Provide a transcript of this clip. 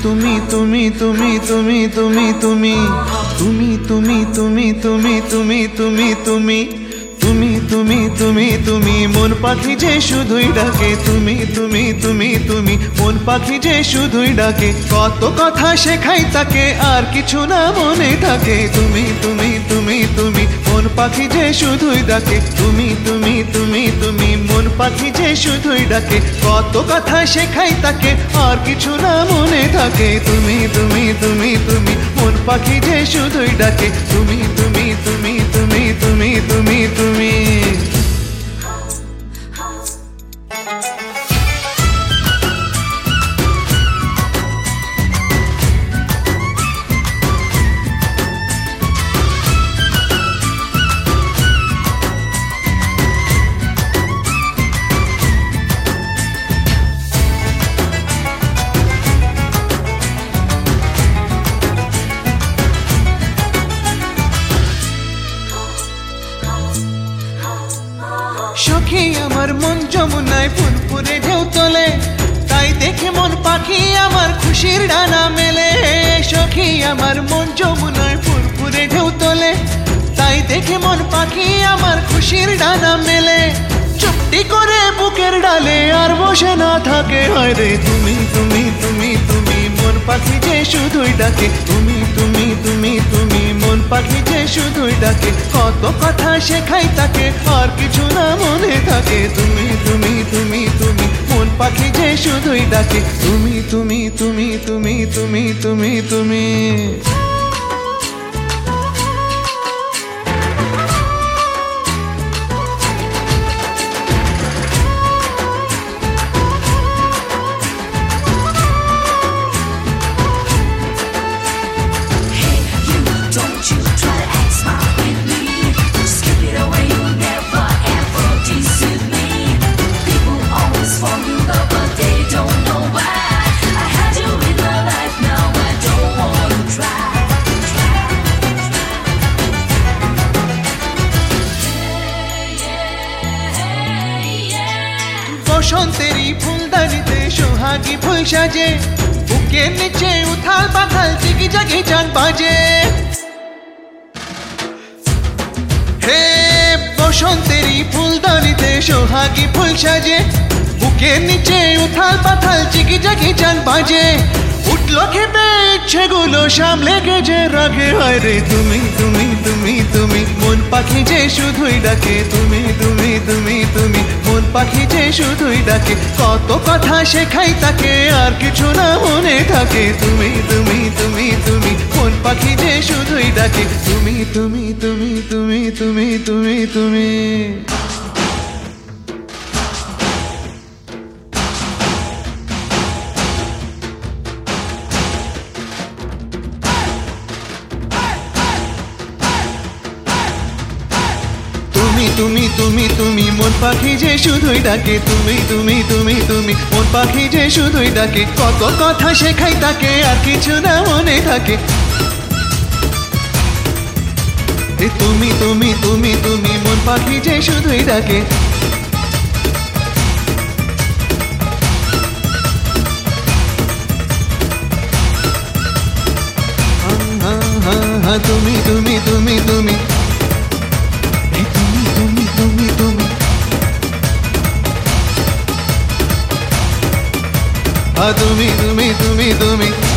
তুমি তুমি তুমি তুমি তুমি তুমি তুমি তুমি তুমি তুমি তুমি তুমি তুমি তুমি তুমি তুমি তুমি মন পাখি যে শুধুই ডাকে তুমি তুমি তুমি তুমি মন পাখি যে শুধুই ডাকে কত কথা শেখাই তাকে আর কিছু না মনে থাকে তুমি তুমি তুমি তুমি মন পাখি যে শুধুই ডাকে তুমি তুমি তুমি তুমি মন পাখি যে শুধুই ডাকে কত কথা শেখাই তাকে আর কিছু না মনে থাকে তুমি তুমি তুমি তুমি মন পাখি যে শুধুই ডাকে তুমি তুমি তুমি তুমি তুমি তুমি তুমি সখী আমার মন যমুনায় ফুরফুরে ঢেউ তোলে তাই দেখে মন পাখি আমার খুশির ডানা মেলে সখী আমার মন যমুনায় ফুরফুরে ঢেউ তোলে তাই দেখে মন পাখি আমার খুশির ডানা মেলে চুপটি করে বুকের ডালে আর বসে না থাকে হয় রে তুমি তুমি তুমি তুমি মন পাখি যে শুধুই ডাকে তুমি তুমি তুমি তুমি মন পাখি যে শুধুই ডাকে কত কথা শেখাই তাকে আর কিছু না মনে থাকে তুমি তুমি তুমি তুমি মন পাখি যে শুধুই ডাকে তুমি তুমি তুমি তুমি তুমি তুমি তুমি বসন্তেরই ফুলদানিতে সোহাগী ফুল সাজে বুকের নিচে উথাল পাথাল জিগি জাগি জান বাজে হে বসন্তেরই ফুলদানিতে সোহাগী ফুল সাজে বুকের নিচে উথাল পাথাল জিগি জাগি জান বাজে উঠলো খেপে ইচ্ছেগুলো সামলে গেজে রাখে হয় রে তুমি তুমি তুমি তুমি মন পাখি যে শুধুই ডাকে তুমি তুমি তুমি তুমি মন পাখি যে শুধুই ডাকে কত কথা শেখাই তাকে আর কিছু না মনে থাকে তুমি তুমি তুমি তুমি মন পাখি যে শুধুই ডাকে তুমি তুমি তুমি তুমি তুমি তুমি তুমি তুমি তুমি তুমি মন পাখি যে শুধুই ডাকে তুমি তুমি তুমি তুমি মন পাখি যে শুধুই ডাকে কত কথা শেখাই তাকে আর কিছু না মনে থাকে তুমি তুমি তুমি তুমি মন পাখি যে শুধুই ডাকে তুমি তুমি তুমি তুমি তুমি তুমি তুমি তুমি